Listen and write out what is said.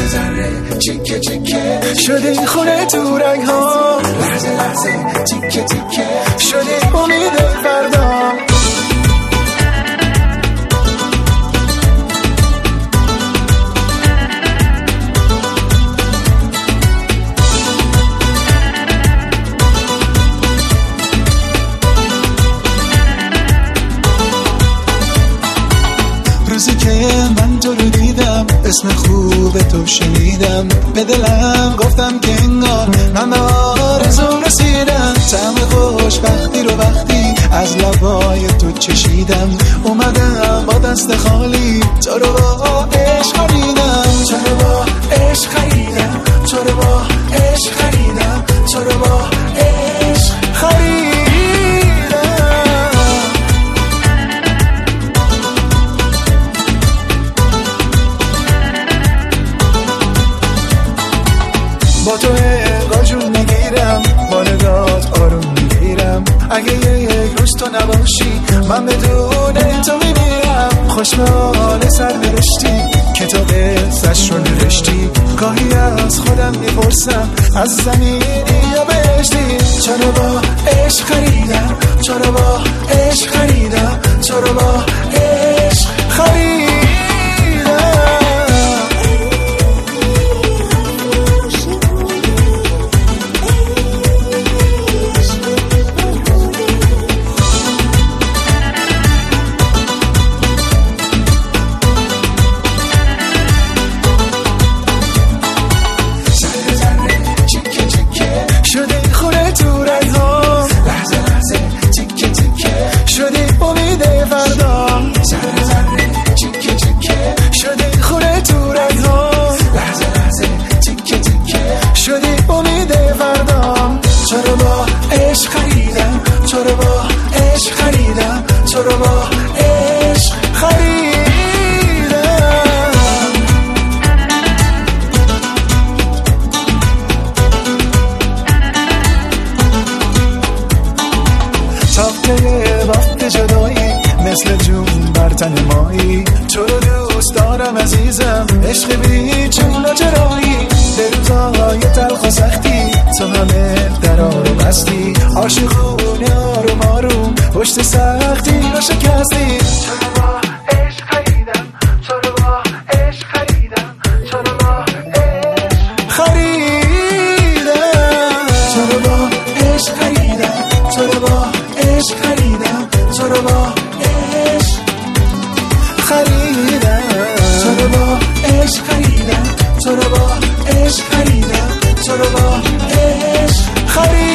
ذره چیکه چیکه شده این خونه تو رنگ ها، لحظه لحظه تیکه تیکه شده امید فردا. روزی که من تو رو دیدم، اسم خوب تو شنیدم، به دلم گفتم که انگار من به آرزوم رسیدم. طعم خوشبختی رو وقتی از لبای تو چشیدم، اومدم با دست خالی تو رو با عشق خریدم. تو رو با عشق خریدم، تو رو با عشق خریدم، تو رو با عشق خریدم. با تو انگار جون میگیرم، با نگات آروم میگیرم. اگه یک روز تو نباشی من بدون تو میمیرم. خوشمال سر نوشتی کتاب قصه‌ش رو نوشتی، گاهی از خودم میپرسم از زمینی یا بهشتی. چرا با عشق خریدم، چرا با عشق خریدم، چرا با عشق خریدم. چرا با عشق خریدم، چرا با عشق خریدم، چرا با عشق خریدم. تاخته وقت جدایی مثل جون بر تن مایی، تو رو دوست دارم عزیزم، عشق بی چون و چرایی. به روزای تلخ و سختی تو همه درا رو بستی، عاشقونه آروم آروم پشت سختی رو شکستی. چرا با عشق خریدم، چرا با عشق خریدم، چرا با عشق خریدم. چرا با عشق خریدم، چرا با عشق خریدم، چرا با عشق خریدم. چرا با عشق خریدم، چرا با عشق خریدم، چرا با عشق خریدم.